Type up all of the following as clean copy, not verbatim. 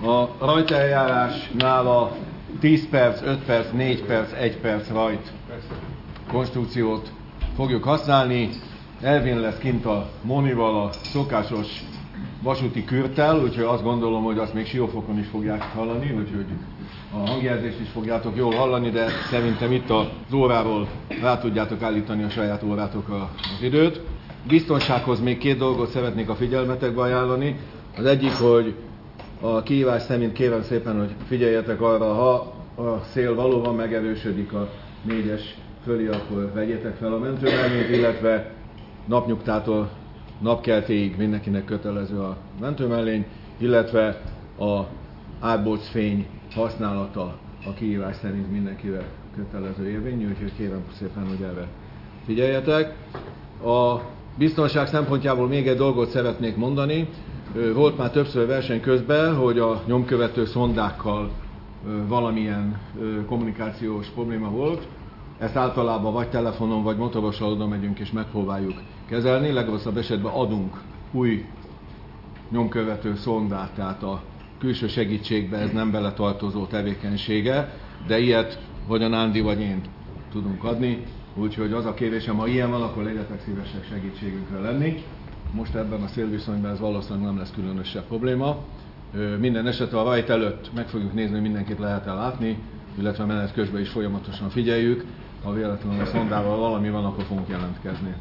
A rajteljárásnál a 10 perc, 5 perc, 4 perc, 1 perc rajt konstrukciót fogjuk használni. Elvin lesz kint a Monival a szokásos vasúti kürttel, úgyhogy azt gondolom, hogy azt még Siófokon is fogják hallani, úgyhogy a hangjelzést is fogjátok jól hallani, de szerintem itt az óráról rá tudjátok állítani a saját órátok az időt. Biztonsághoz még 2 dolgot szeretnék a figyelmetekbe ajánlani. Az egyik, hogy a kihívás szerint kérem szépen, hogy figyeljetek arra, ha a szél valóban megerősödik a 4-es fölé, akkor vegyétek fel a mentőmellényt, illetve napnyugtától napkeltéig mindenkinek kötelező a mentőmellény, illetve a árbocfény használata a kihívás szerint mindenkire kötelező érvényű, úgyhogy kérem szépen, hogy erre figyeljetek. A biztonság szempontjából még egy dolgot szeretnék mondani. Volt már többször verseny közben, hogy a nyomkövető szondákkal valamilyen kommunikációs probléma volt. Ezt általában vagy telefonon, vagy motorossal oda megyünk és megpróbáljuk kezelni. Legrosszabb esetben adunk új nyomkövető szondát, tehát a külső segítségbe ez nem beletartozó tevékenysége, de ilyet vagy a Nándi vagy én tudunk adni. Úgyhogy az a kérésem, ha ilyen van, akkor legyetek szívesek segítségünkre lenni. Most ebben a szélviszonyban ez valószínűleg nem lesz különösebb probléma. Minden esetre a rajt előtt meg fogjuk nézni, hogy mindenkit lehet látni, illetve menet közben is folyamatosan figyeljük. Ha véletlenül a szondával valami van, akkor fogunk jelentkezni.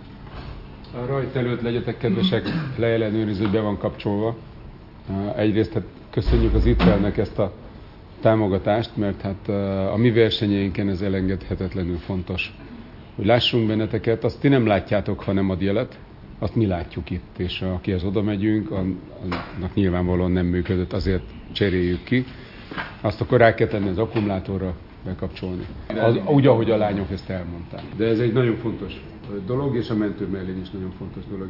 A rajt előtt legyetek kedvesek, leellenőriző be van kapcsolva. Egyrészt hát köszönjük az ITREL-nek ezt a támogatást, mert hát a mi versenyeinken ez elengedhetetlenül fontos. Hogy lássunk benneteket, azt ti nem látjátok, ha nem ad jelet, azt mi látjuk itt, és akihez oda megyünk, annak nyilvánvalóan nem működött, azért cseréljük ki. Azt akkor rá kell tenni az akkumulátorra, bekapcsolni. Úgy, ahogy a lányok ezt elmondták. De ez egy nagyon fontos dolog, és a mentőmellény is nagyon fontos dolog.